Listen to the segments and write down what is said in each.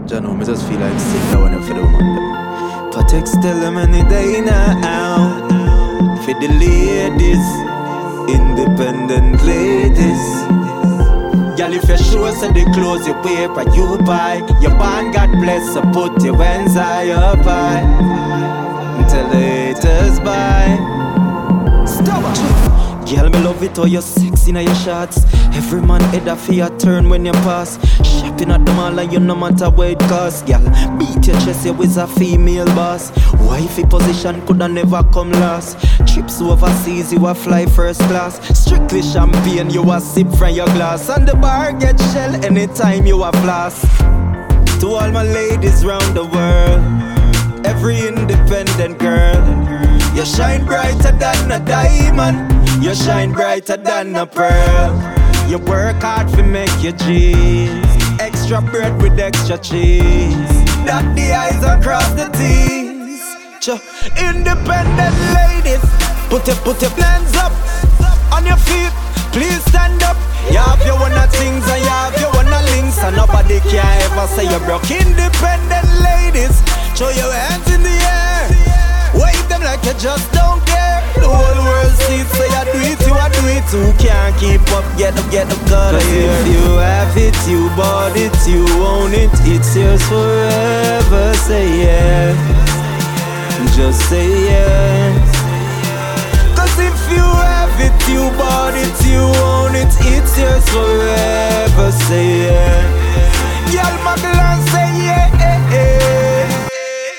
You know, me just feel like sing that one for the woman. Protect tell them any day now. For the ladies, independent ladies. Girl, if you show us the clothes you paper you buy, your band God bless, so put your hands high up high. Until the haters buy. Stop it. Girl, me love it how you sexy in your shots. Every man head a fear turn when you pass. Shopping at the mall and you no matter where it costs. Girl, beat your chest, you is a female boss. Wifey position coulda never come last. Trips overseas, you a fly first class. Strictly champagne, you a sip from your glass. And the bar get shell anytime you a floss. To all my ladies round the world, every independent girl, you shine brighter than a diamond. You shine brighter than a pearl. You work hard to make your G's. Extra bread with extra cheese. Dot the I's across the T's. Independent ladies, put your hands up on your feet. Please stand up. You have your one things and you have your one links, and nobody can ever say you're broke. Independent ladies, show your hands in the air. Wave them like you just don't care. The whole world sees, say I do it, you I do it. Who can't keep up, get up, cause if you have it, you bought it, you own it, it's yours forever. Say yes, just say yes. Cause if you have it, you bought it, you own it, it's yours forever. Say yes. Y'all muggle and say yeah.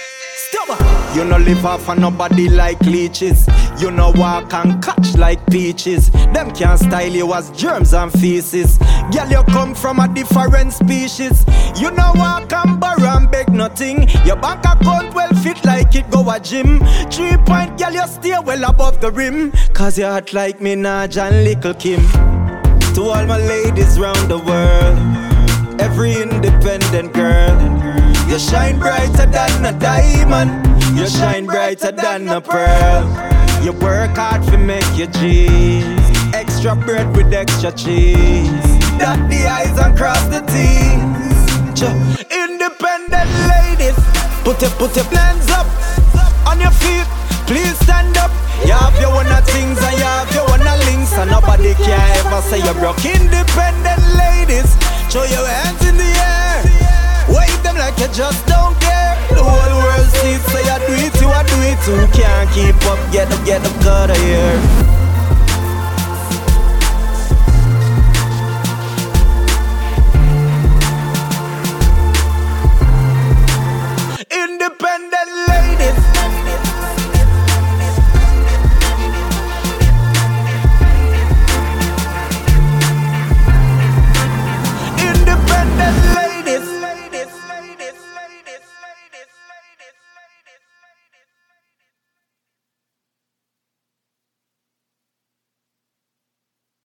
You no live off of nobody like leeches. You no walk and catch like peaches. Them can't style you as germs and feces. Girl, you come from a different species. You no walk and borrow and beg nothing. Your bank account well fit like it go a gym. 3 point, girl, you stay well above the rim. Cause you hot like Minaj and Little Kim. To all my ladies round the world, every independent girl, you shine brighter than a diamond. You shine brighter than a pearl. You work hard to make your G's. Extra bread with extra cheese. Dot the I's and cross the T's. Independent ladies, put your hands up on your feet. Please stand up. You have your one things and you have your one links, and nobody can ever say you're broke. Independent ladies, show your hands in the air. Wave them like you just don't care. The whole world sees, say I do it, you I do it. Who can't keep up, get up, out of here.